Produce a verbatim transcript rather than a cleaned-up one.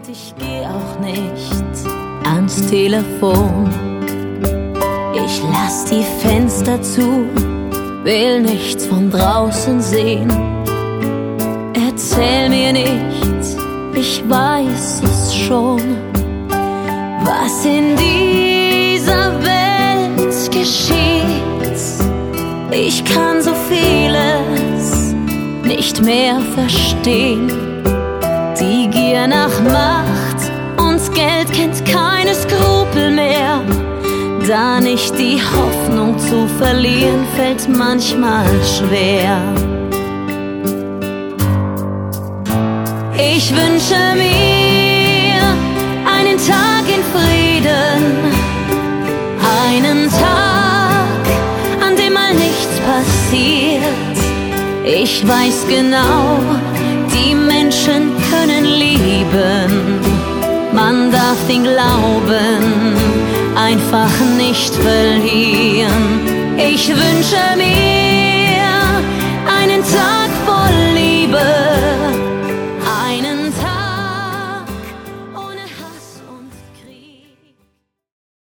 ich geh auch nicht ans Telefon. Ich lass die Fenster zu, will nichts von draußen sehen. Erzähl mir nichts, ich weiß es schon, was in dieser Welt geschieht. Ich kann so vieles nicht mehr verstehen. Die Gier nach Macht und Geld kennt keine Skrupel mehr. Da nicht die Hoffnung zu verlieren, fällt manchmal schwer. Ich wünsche mir einen Tag in Frieden, einen Tag, an dem mal nichts passiert. Ich weiß genau, die Menschen können lieben, man darf den Glauben einfach nicht verlieren. Ich wünsche mir